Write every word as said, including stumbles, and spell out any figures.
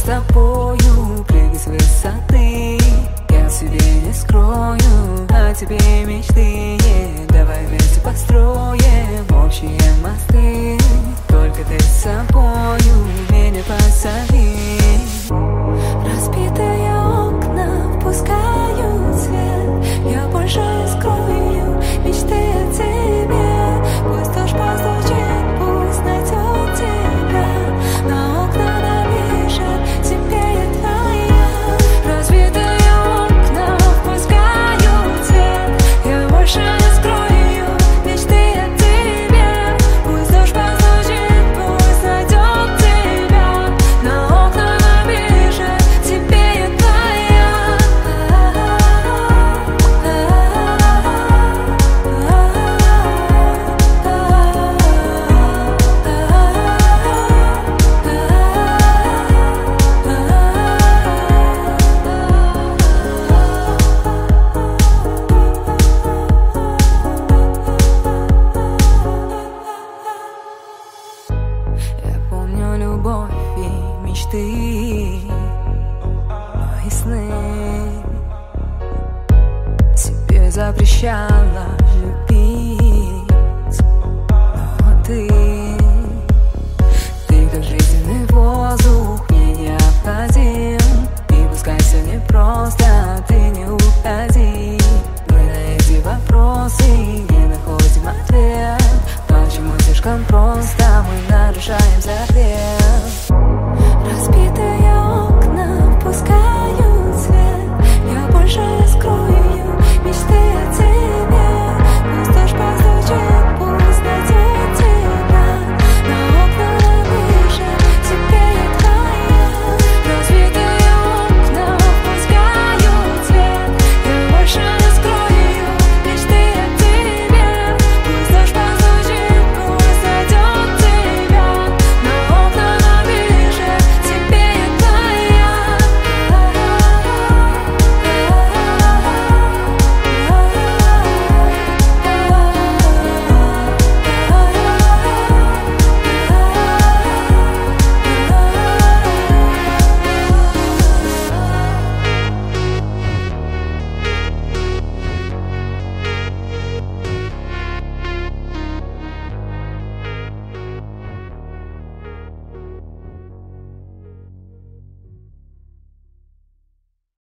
тобою прыгать с высоты. Я себе не скрою о тебе мечты. Давай вместе построим общие мосты. Только ты с собою меня позови. Разбитые окна впускают свет. Я больше не скрою мечты о тебе. Пусть дождь постучит, пусть найдет тебя. На окна напишет, теперь я твоя. Разбитые окна впускают свет. Я больше не скрою мечты о тебе. Пусть дождь постучит, пусть найдет тебя. На окна напишет, теперь я твоя. Я помню любовь и мечты, мои сны. Тебе запрещала